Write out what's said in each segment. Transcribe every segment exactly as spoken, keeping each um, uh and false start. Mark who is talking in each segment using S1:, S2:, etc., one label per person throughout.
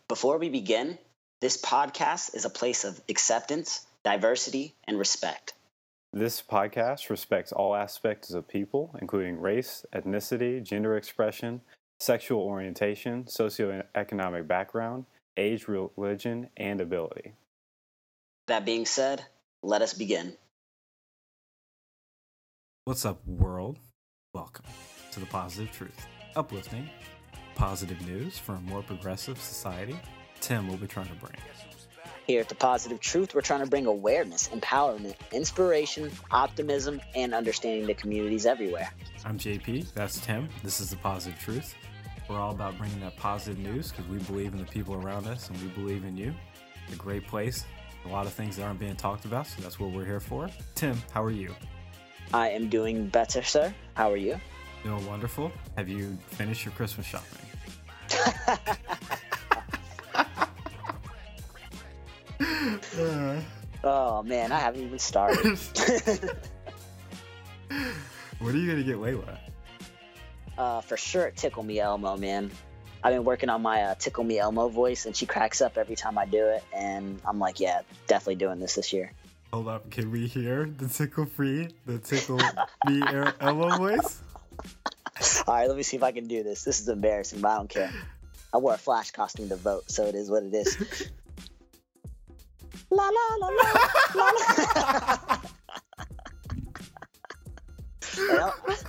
S1: Before we begin, this podcast is a place of acceptance, diversity, and respect.
S2: This podcast respects all aspects of people, including race, ethnicity, gender expression, sexual orientation, socioeconomic background, age, religion, and ability.
S1: That being said, let us begin.
S3: What's up, world? Welcome to The Positive Truth. Uplifting, positive news for a more progressive society. Tim will be trying to bring.
S1: Here at The Positive Truth, we're trying to bring awareness, empowerment, inspiration, optimism, and understanding to communities everywhere.
S3: I'm J P, that's Tim. This is The Positive Truth. We're all about bringing that positive news because we believe in the people around us and we believe in you. It's a great place. A lot of things that aren't being talked about, so that's what we're here for. Tim, how are you?
S1: I am doing better, sir. How are you?
S3: Doing wonderful. Have you finished your Christmas shopping?
S1: Oh, man, I haven't even started.
S3: What are you going to get Layla?
S1: Uh, for sure, Tickle Me Elmo, man. I've been working on my uh, Tickle Me Elmo voice, and she cracks up every time I do it, and I'm like, yeah, definitely doing this this year.
S3: Hold up, can we hear the tickle free, the Tickle Me Elmo voice?
S1: All right, let me see if I can do this. This is embarrassing, but I don't care. I wore a Flash costume to vote, so it is what it is. La la la la la la.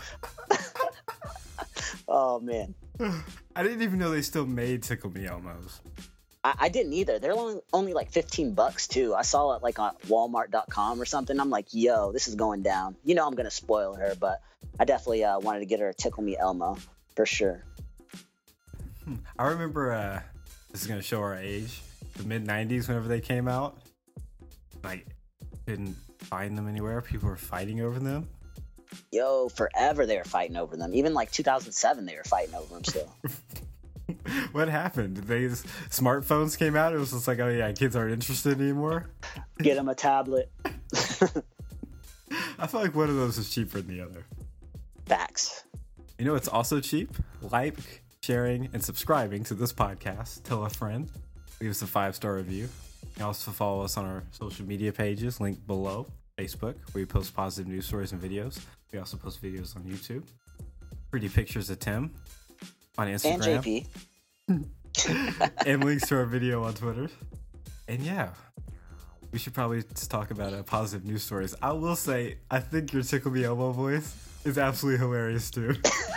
S1: Oh man,
S3: I didn't even know they still made Tickle Me Elmos.
S1: I, I didn't either. They're only, only like fifteen bucks too. I saw it like on Walmart dot com or something. I'm like, yo, this is going down. You know I'm gonna spoil her, but I definitely uh, wanted to get her a Tickle Me Elmo for sure.
S3: Hmm. I remember uh, this is gonna show our age. The mid nineties, whenever they came out, like couldn't find them anywhere. People were fighting over them.
S1: Yo, forever they were fighting over them. Even like two thousand seven, they were fighting over them still.
S3: What happened? Did they smartphones came out? It was just like, oh yeah, kids aren't interested anymore.
S1: Get them a tablet.
S3: I feel like one of those is cheaper than the other.
S1: Facts.
S3: You know what's also cheap? Like, sharing, and subscribing to this podcast. Tell a friend. Leave us a five-star review. You can also follow us on our social media pages, linked below. Facebook, where we post positive news stories and videos. We also post videos on YouTube. Pretty pictures of Tim on Instagram.
S1: And J P.
S3: And links to our video on Twitter. And yeah, we should probably just talk about uh, positive news stories. I will say, I think your Tickle Me Elmo voice is absolutely hilarious too.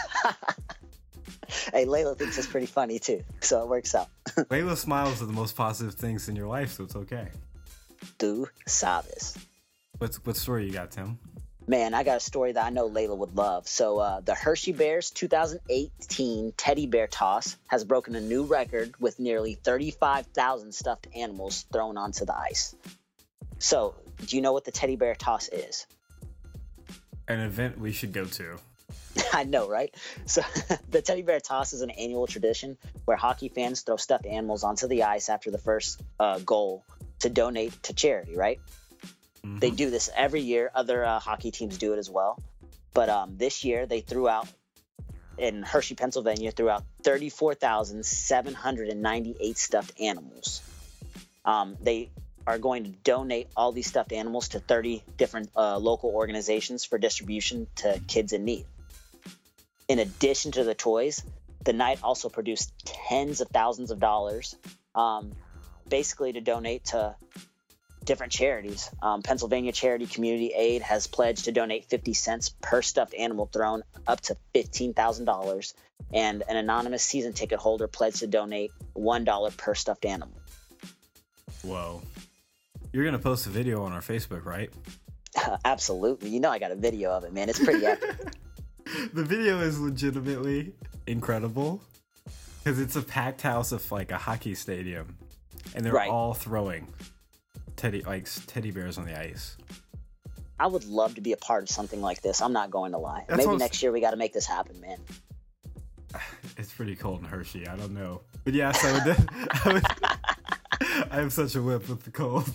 S1: Hey, Layla thinks it's pretty funny too, so it works out.
S3: Layla smiles are the most positive things in your life, so it's okay.
S1: Tu sabes.
S3: What's what story you got, Tim?
S1: Man, I got a story that I know Layla would love. So uh, the Hershey Bears two thousand eighteen Teddy Bear Toss has broken a new record with nearly thirty-five thousand stuffed animals thrown onto the ice. So, do you know what the Teddy Bear Toss is?
S3: An event we should go to.
S1: I know, right? So the Teddy Bear Toss is an annual tradition where hockey fans throw stuffed animals onto the ice after the first uh, goal to donate to charity, right? Mm-hmm. They do this every year. Other uh, hockey teams do it as well. But um, this year they threw out, in Hershey, Pennsylvania, threw out thirty-four thousand seven hundred ninety-eight stuffed animals. Um, they are going to donate all these stuffed animals to thirty different uh, local organizations for distribution to kids in need. In addition to the toys, the night also produced tens of thousands of dollars, um, basically to donate to different charities. Um, Pennsylvania Charity Community Aid has pledged to donate fifty cents per stuffed animal thrown up to fifteen thousand dollars, and an anonymous season ticket holder pledged to donate one dollar per stuffed animal.
S3: Whoa. You're going to post a video on our Facebook, right?
S1: Uh, absolutely. You know I got a video of it, man. It's pretty epic.
S3: The video is legitimately incredible because it's a packed house of like a hockey stadium, and they're right. all throwing teddy like teddy bears on the ice.
S1: I would love to be a part of something like this. I'm not going to lie. That's Maybe next year we got to make this happen, man.
S3: It's pretty cold in Hershey. I don't know, but yes, I would. I, would I have such a whip with the cold.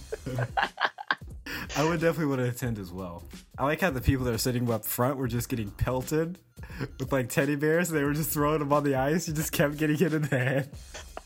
S3: I would definitely want to attend as well. I like how the people that are sitting up front were just getting pelted with like teddy bears. They were just throwing them on the ice. You just kept getting hit in the head.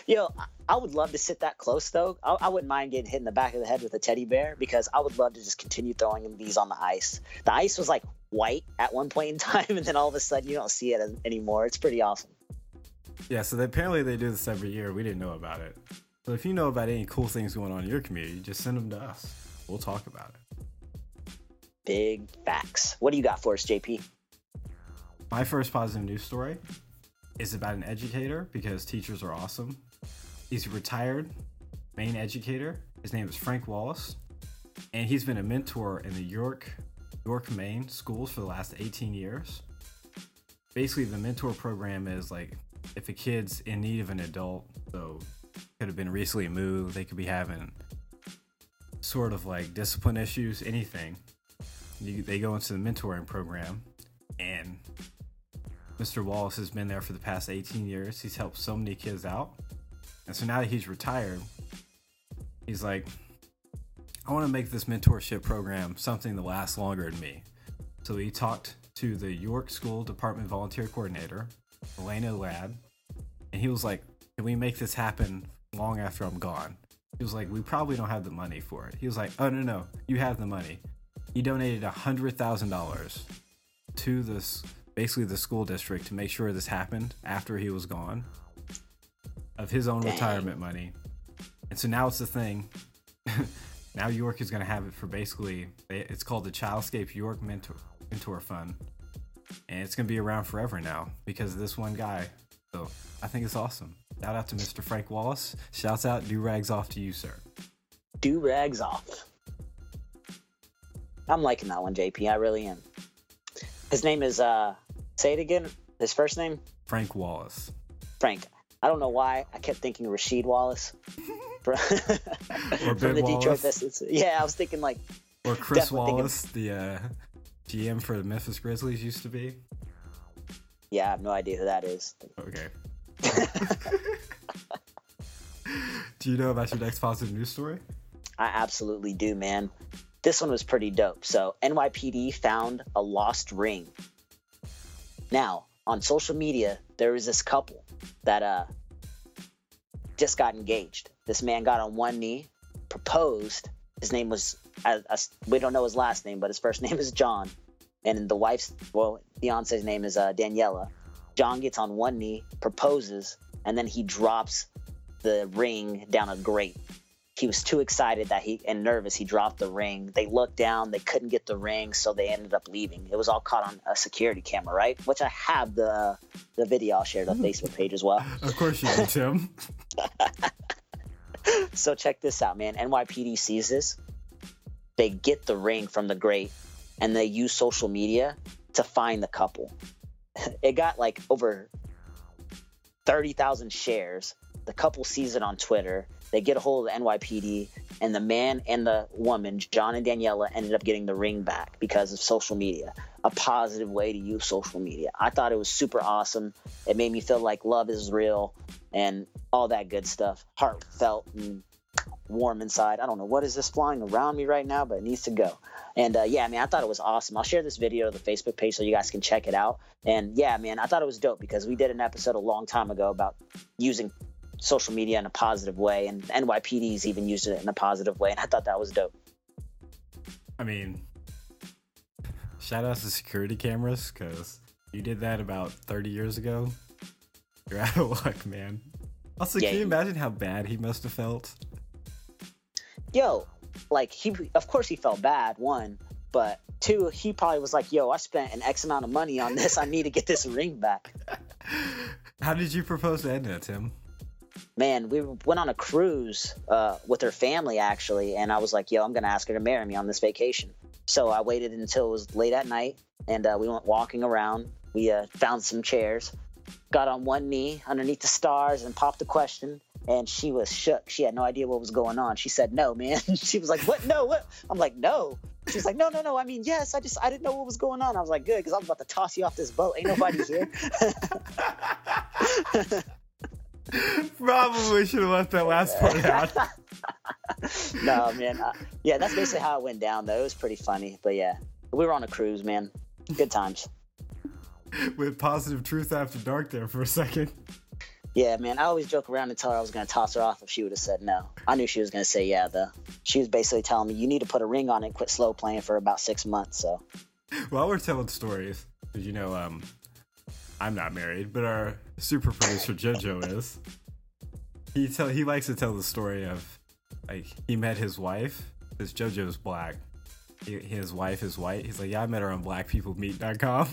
S1: Yo, I- I would love to sit that close though. I, I wouldn't mind getting hit in the back of the head with a teddy bear because I would love to just continue throwing him these on the ice. The ice was like white at one point in time, and then all of a sudden you don't see it as- anymore. It's pretty awesome.
S3: Yeah, so they, apparently they do this every year. We didn't know about it. So if you know about any cool things going on in your community, just send them to us. We'll talk about it.
S1: Big facts. What do you got for us, J P?
S3: My first positive news story is about an educator because teachers are awesome. He's a retired Maine educator. His name is Frank Wallace, and he's been a mentor in the York, York, Maine schools for the last eighteen years. Basically, the mentor program is like if a kid's in need of an adult, so could have been recently moved, they could be having sort of like discipline issues, anything. You, they go into the mentoring program, and Mister Wallace has been there for the past eighteen years. He's helped so many kids out. And so now that he's retired, he's like, I want to make this mentorship program something that lasts longer than me. So he talked to the York School Department Volunteer Coordinator, Elena Ladd, and he was like, can we make this happen long after I'm gone? He was like, we probably don't have the money for it. He was like, oh, no, no, you have the money. He donated one hundred thousand dollars to this, basically the school district, to make sure this happened after he was gone, of his own
S1: Dang.
S3: retirement money. And so now it's the thing. Now York is going to have it for basically, it's called the Childscape York Mentor, Mentor Fund. And it's going to be around forever now because of this one guy. So I think it's awesome. Shout out to Mister Frank Wallace. Shouts out, do rags off to you, sir.
S1: Do rags off. I'm liking that one, J P. I really am. His name is, uh, say it again. His first name?
S3: Frank Wallace.
S1: Frank. I don't know why. I kept thinking Rasheed Wallace. from
S3: Or
S1: from
S3: Ben
S1: the Detroit
S3: Wallace.
S1: Pistons. Yeah, I was thinking like,
S3: Or Chris
S1: Definitely thinking-
S3: Wallace, the uh, G M for the Memphis Grizzlies used to be.
S1: yeah, I have no idea who that is.
S3: Okay. Do you know about your next positive news story?
S1: I absolutely do, man. This one was pretty dope. So N Y P D found a lost ring. Now, on social media, there was this couple that uh just got engaged. This man got on one knee, proposed. His name was, uh, uh, we don't know his last name, but his first name is John. And the wife's, well, fiance's name is uh, Daniela. John gets on one knee, proposes, and then he drops the ring down a grate. He was too excited that he and nervous. He dropped the ring. They looked down. They couldn't get the ring, so they ended up leaving. It was all caught on a security camera, right? Which I have the the video. I'll share it on the Facebook page as well.
S3: Of course you do, Tim.
S1: So check this out, man. N Y P D sees this. They get the ring from the grate, and they use social media to find the couple. It got like over thirty thousand shares. The couple sees it on Twitter. They get a hold of the N Y P D, and the man and the woman, John and Daniela, ended up getting the ring back because of social media. A positive way to use social media. I thought it was super awesome. It made me feel like love is real and all that good stuff. Heartfelt and warm inside. I don't know what is this flying around me right now, but it needs to go. And uh, yeah, man, I thought it was awesome. I'll share this video to the Facebook page so you guys can check it out. And yeah, man, I thought it was dope because we did an episode a long time ago about using social media in a positive way, and N Y P D's even used it in a positive way, and I thought that was dope.
S3: I mean, shout out to security cameras, because you did that about thirty years ago. You're out of luck, man. Also,
S1: Yeah,
S3: can you
S1: he-
S3: imagine how bad he must have felt?
S1: Yo, like, he, of course he felt bad, one, but two, he probably was like, yo, I spent an X amount of money on this. I need to get this ring back.
S3: How did you propose to Edna, Tim?
S1: Man, we went on a cruise uh, with her family, actually, and I was like, yo, I'm going to ask her to marry me on this vacation. So I waited until it was late at night, and uh, we went walking around. We uh, found some chairs, got on one knee underneath the stars, and popped the question, and she was shook. She had no idea what was going on. She said, no, man. She was like, what? No, what? I'm like, no. She's like, no, no, no. I mean, yes, I just, I didn't know what was going on. I was like, good, because I'm about to toss you off this boat. Ain't nobody here.
S3: Probably should have left that last part out.
S1: No, man. Uh, yeah, that's basically how it went down, though. It was pretty funny. But yeah, we were on a cruise, man. Good times.
S3: With positive truth after dark there for a second.
S1: Yeah, man, I always joke around and tell her I was going to toss her off if she would have said no. I knew she was going to say yeah, though. She was basically telling me, you need to put a ring on it and quit slow playing for about six months, so.
S3: While we're telling stories, because, you know, um, I'm not married, but our super producer JoJo is. He tell he likes to tell the story of, like, he met his wife, because JoJo's black. He, his wife is white. He's like, yeah, I met her on black people meet dot com.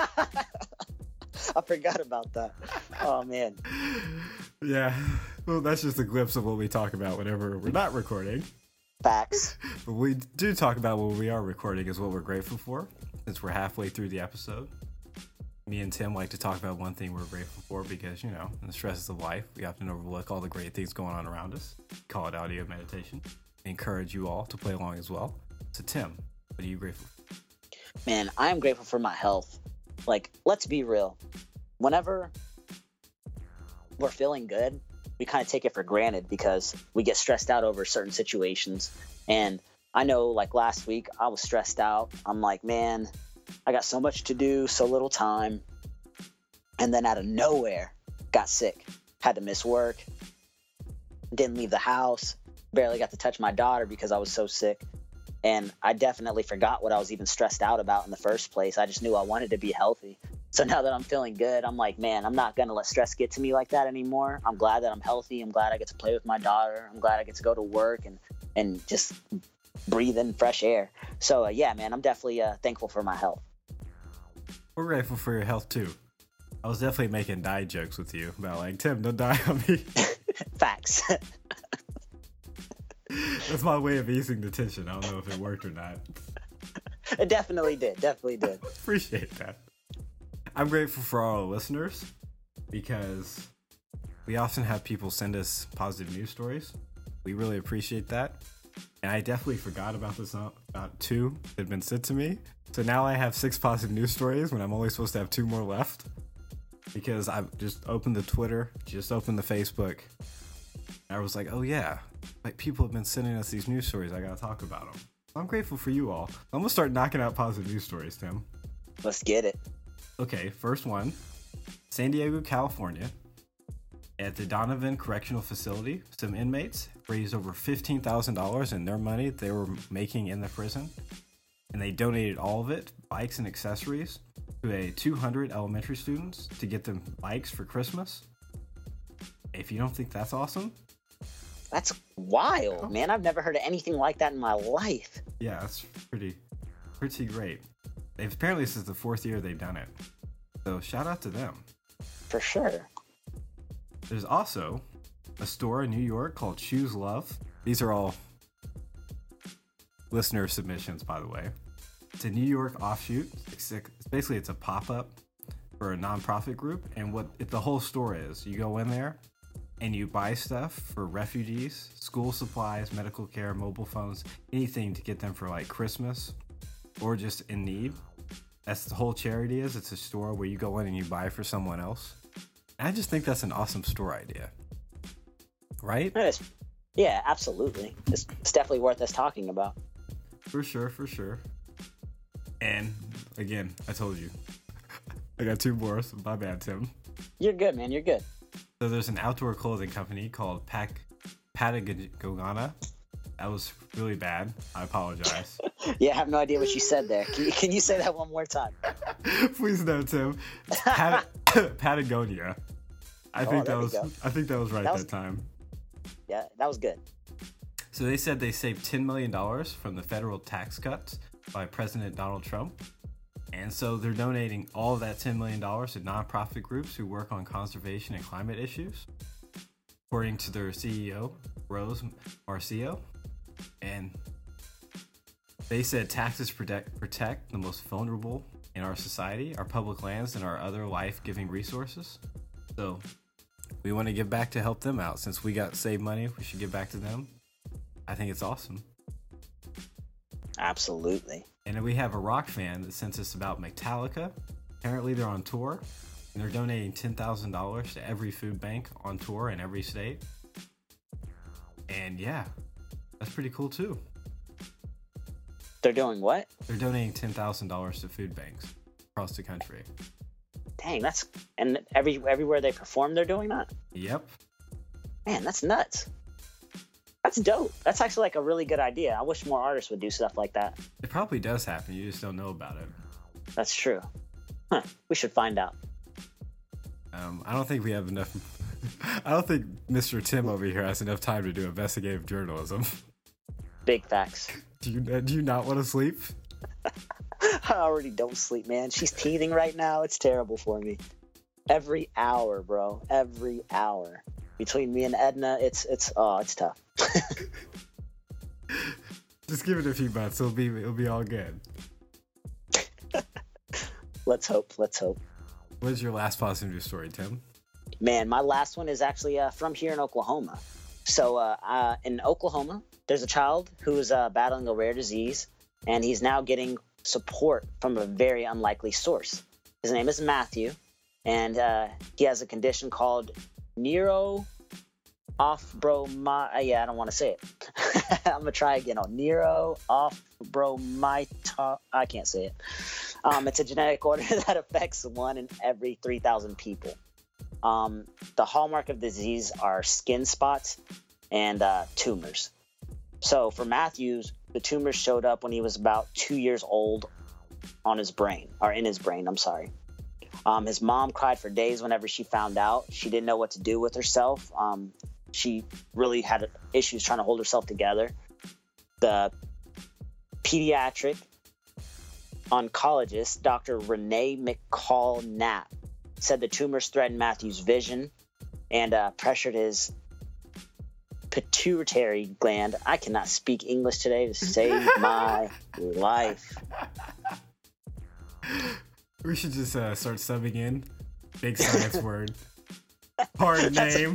S1: I forgot about that. Oh, man.
S3: Yeah. Well, that's just a glimpse of what we talk about whenever we're not recording.
S1: Facts.
S3: But we do talk about when we are recording is what we're grateful for, since we're halfway through the episode. Me and Tim like to talk about one thing we're grateful for because, you know, in the stresses of life, we often overlook all the great things going on around us. Call it audio meditation. I encourage you all to play along as well. So, Tim, what are you grateful for?
S1: Man, I am grateful for my health. Like, let's be real. Whenever we're feeling good, we kind of take it for granted because we get stressed out over certain situations. And I know, like, last week, I was stressed out. I'm like, man, I got so much to do, so little time. And then out of nowhere, got sick. Had to miss work. Didn't leave the house. Barely got to touch my daughter because I was so sick. And I definitely forgot what I was even stressed out about in the first place. I just knew I wanted to be healthy. So now that I'm feeling good, I'm like, man, I'm not going to let stress get to me like that anymore. I'm glad that I'm healthy. I'm glad I get to play with my daughter. I'm glad I get to go to work and, and just breathe in fresh air. So, uh, yeah, man, I'm definitely uh, thankful for my health.
S3: We're grateful for your health, too. I was definitely making die jokes with you about, like, Tim, don't die on me.
S1: Facts.
S3: That's my way of easing the tension. I don't know if it worked or not.
S1: It definitely did. Definitely did.
S3: Appreciate that. I'm grateful for all our listeners because we often have people send us positive news stories. We really appreciate that. And I definitely forgot about this, uh, about two that had been sent to me. So now I have six positive news stories when I'm only supposed to have two more left because I've just opened the Twitter, just opened the Facebook. And I was like, oh yeah, like people have been sending us these news stories. I got to talk about them. I'm grateful for you all. I'm going to start knocking out positive news stories, Tim.
S1: Let's get it.
S3: Okay, first one. San Diego, California. At the Donovan Correctional Facility, some inmates raised over fifteen thousand dollars in their money they were making in the prison. And they donated all of it, bikes and accessories, to a two hundred elementary students to get them bikes for Christmas. If you don't think that's awesome.
S1: That's wild, man. I've never heard of anything like that in my life.
S3: Yeah, that's pretty, pretty great. They've apparently this is the fourth year they've done it. So shout out to them.
S1: For sure.
S3: There's also a store in New York called Choose Love. These are all listener submissions, by the way. It's a New York offshoot. It's basically it's a pop-up for a nonprofit group. And what it, the whole store is, you go in there and you buy stuff for refugees, school supplies, medical care, mobile phones, anything to get them for like Christmas or just in need. That's the whole charity is. It's a store where you go in and you buy for someone else. And I just think that's an awesome store idea. Right?
S1: That is, yeah, absolutely. It's, it's definitely worth us talking about.
S3: For sure, for sure. And again, I told you. I got two more, so my bad, Tim.
S1: You're good, man. You're good.
S3: So there's an outdoor clothing company called Pac- Patagonia. That was really bad. I apologize.
S1: Yeah, I have no idea what you said there. Can you, can you say that one more time?
S3: Please no, Tim. It's Pat- Patagonia. I
S1: Oh,
S3: think
S1: there
S3: that
S1: we
S3: was.
S1: go.
S3: I think that was right
S1: That
S3: that,
S1: was-
S3: time.
S1: Yeah, that was good.
S3: So they said they saved ten million dollars from the federal tax cuts by President Donald Trump. And so they're donating all of that ten million dollars to nonprofit groups who work on conservation and climate issues, according to their C E O, Rose Marcio. And they said taxes protect, protect the most vulnerable in our society, our public lands, and our other life-giving resources. So we want to give back to help them out. Since we got saved money, we should give back to them. I think it's awesome.
S1: Absolutely.
S3: And then we have a rock fan that sent us about Metallica. Apparently they're on tour, and they're donating ten thousand dollars to every food bank on tour in every state. And yeah, that's pretty cool too.
S1: They're doing what?
S3: They're donating ten thousand dollars to food banks across the country.
S1: Dang, that's and every everywhere they perform, they're doing that.
S3: Yep.
S1: Man, that's nuts. That's dope. That's actually like a really good idea. I wish more artists would do stuff like that.
S3: It probably does happen. You just don't know about it.
S1: That's true. Huh. We should find out.
S3: Um, I don't think we have enough. I don't think Mister Tim over here has enough time to do investigative journalism.
S1: Big facts.
S3: Do you do you not want to sleep?
S1: I already don't sleep, man. She's teething right now. It's terrible for me. Every hour, bro. Every hour. Between me and Edna, it's it's oh, it's tough.
S3: Just give it a few months. It'll be it'll be all good.
S1: Let's hope. Let's hope.
S3: What is your last positive news story, Tim?
S1: Man, my last one is actually uh, from here in Oklahoma. So uh, uh, in Oklahoma, there's a child who is uh, battling a rare disease, and he's now getting support from a very unlikely source. His name is Matthew, and uh, he has a condition called neuro off-bromide. Yeah, I don't want to say it. I'm gonna try again. Oh, neuro off-bromide. I can't say it. Um, it's a genetic order that affects one in every three thousand people. Um, the hallmark of the disease are skin spots and uh, tumors. So for Matthews, the tumors showed up when he was about two years old on his brain, or in his brain, I'm sorry. Um, his mom cried for days whenever she found out. She didn't know what to do with herself. Um, she really had issues trying to hold herself together. The pediatric oncologist, Doctor Renee McCall Knapp, said the tumors threatened Matthew's vision and uh, pressured his pituitary gland. I cannot speak English today to save my life.
S3: We should just uh, start subbing in. Big science word. Hard name.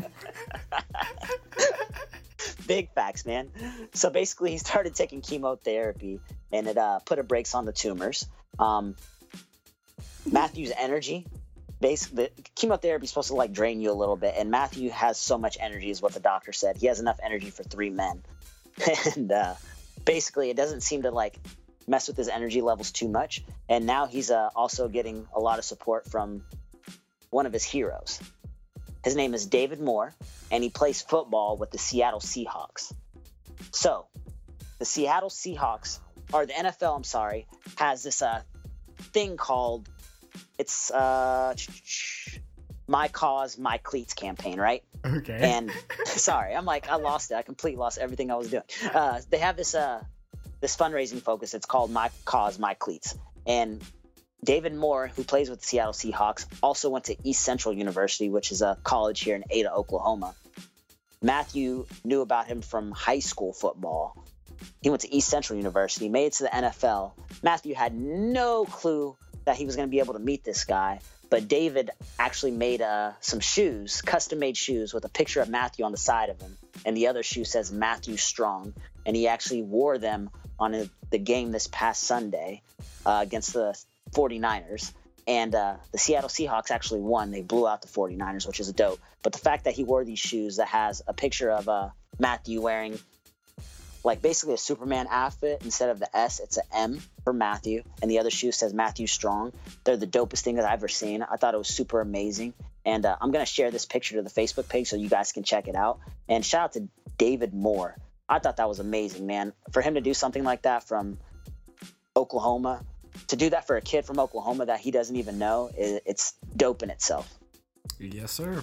S1: Big facts, man. So basically, he started taking chemotherapy, and it uh, put a brakes on the tumors. Um, Matthew's energy, basically, chemotherapy is supposed to like drain you a little bit, and Matthew has so much energy, is what the doctor said. He has enough energy for three men, and uh, basically, it doesn't seem to like mess with his energy levels too much. And now he's uh, also getting a lot of support from one of his heroes. His name is David Moore, and he plays football with the Seattle Seahawks. So, the Seattle Seahawks, or the N F L, I'm sorry, has this uh, thing called, it's uh, My Cause, My Cleats campaign, right?
S3: Okay.
S1: And, sorry, I'm like, I lost it. I completely lost everything I was doing. Uh, they have this uh, this fundraising focus. It's called My Cause, My Cleats. And David Moore, who plays with the Seattle Seahawks, also went to East Central University, which is a college here in Ada, Oklahoma. Matthew knew about him from high school football. He went to East Central University, made it to the N F L. Matthew had no clue that he was going to be able to meet this guy, but David actually made uh, some shoes, custom-made shoes, with a picture of Matthew on the side of him, and the other shoe says Matthew Strong, and he actually wore them on a, the game this past Sunday uh, against the forty-niners, and uh, the Seattle Seahawks actually won. They blew out the forty-niners, which is dope. But the fact that he wore these shoes that has a picture of uh, Matthew wearing like basically a Superman outfit, instead of the S, it's an M for Matthew, and the other shoe says Matthew Strong. They're the dopest thing that I've ever seen. I thought it was super amazing, and uh, I'm going to share this picture to the Facebook page so you guys can check it out. And shout out to David Moore. I thought that was amazing, man. For him to do something like that from Oklahoma, to do that for a kid from Oklahoma that he doesn't even know, it's dope in itself.
S3: Yes, sir.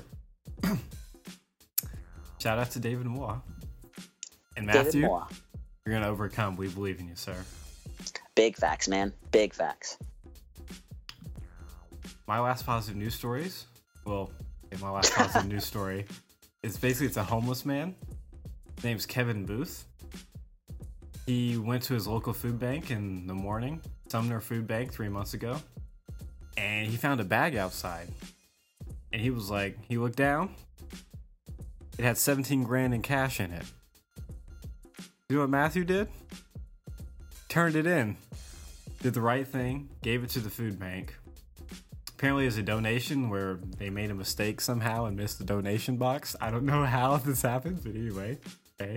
S3: Shout out to David Moore. And Matthew,
S1: David Moore.
S3: You're going to overcome. We believe in you, sir.
S1: Big facts, man. Big facts.
S3: My last positive news stories, well, okay, my last positive news story is basically it's a homeless man. His name's Kevin Booth. He went to his local food bank in the morning, Sumner Food Bank, three months ago, and he found a bag outside. And he was like, he looked down. It had seventeen grand in cash in it. You know what Matthew did? Turned it in. Did the right thing. Gave it to the food bank. Apparently it's a donation where they made a mistake somehow and missed the donation box. I don't know how this happened, but anyway. Okay.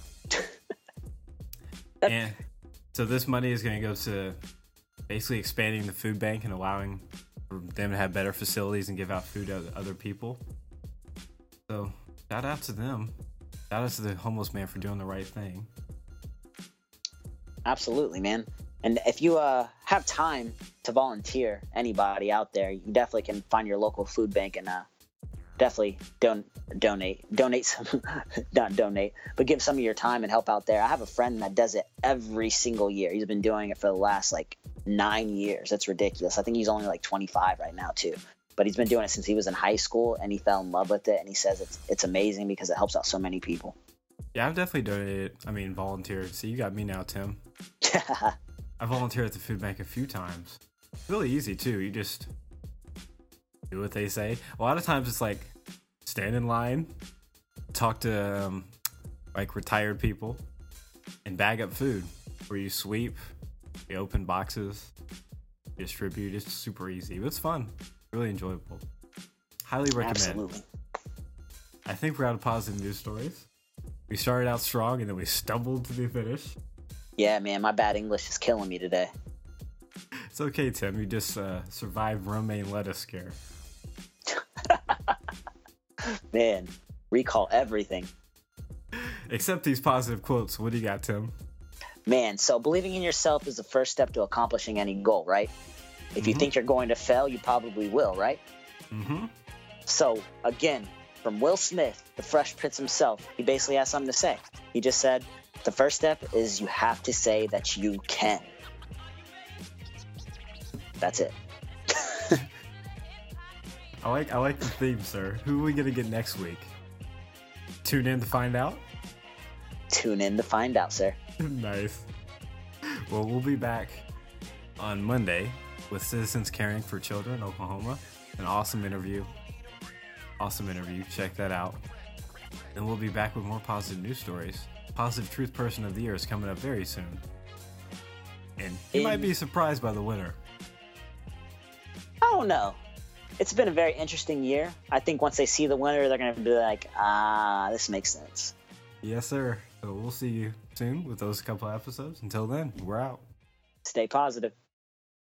S3: And so this money is going to go to basically expanding the food bank and allowing for them to have better facilities and give out food to other people. So shout out to them. Shout out to the homeless man for doing the right thing.
S1: Absolutely, man. And if you uh, have time to volunteer, anybody out there, you definitely can find your local food bank and uh, definitely don- donate. Donate some, not donate, but give some of your time and help out there. I have a friend that does it every single year. He's been doing it for the last like nine years. That's ridiculous. I think he's only like twenty-five right now too. But he's been doing it since he was in high school, and he fell in love with it. And he says it's it's amazing because it helps out so many people.
S3: Yeah, I've definitely donated. I mean, volunteered. See, you got me now, Tim. I volunteered at the food bank a few times. It's really easy too. You just do what they say. A lot of times it's like stand in line, talk to um, like retired people, and bag up food. Where you sweep, you open boxes, distribute. It's super easy. But it's fun. Really enjoyable. Highly recommend.
S1: Absolutely.
S3: I think we're out of positive news stories. We started out strong and then we stumbled to the finish.
S1: Yeah, man, my bad English is killing me today.
S3: It's okay, Tim. You just uh, survived romaine lettuce scare.
S1: Man, recall everything.
S3: Except these positive quotes. What do you got, Tim?
S1: Man, so believing in yourself is the first step to accomplishing any goal, right? If mm-hmm. you think you're going to fail, you probably will, right?
S3: Mm-hmm.
S1: So, again, from Will Smith, the Fresh Prince himself, he basically has something to say. He just said, the first step is you have to say that you can. That's it.
S3: I like I like the theme, sir. Who are we gonna get next week? Tune in to find out?
S1: Tune in to find out, sir.
S3: Nice. Well, we'll be back on Monday with Citizens Caring for Children, Oklahoma. An awesome interview. Awesome interview. Check that out. And we'll be back with more positive news stories. Positive Truth Person of the Year is coming up very soon. And you In... might be surprised by the winner.
S1: I don't know. It's been a very interesting year. I think once they see the winner, they're going to be like, ah, this makes sense.
S3: Yes, sir. So we'll see you soon with those couple episodes. Until then, we're out.
S1: Stay positive.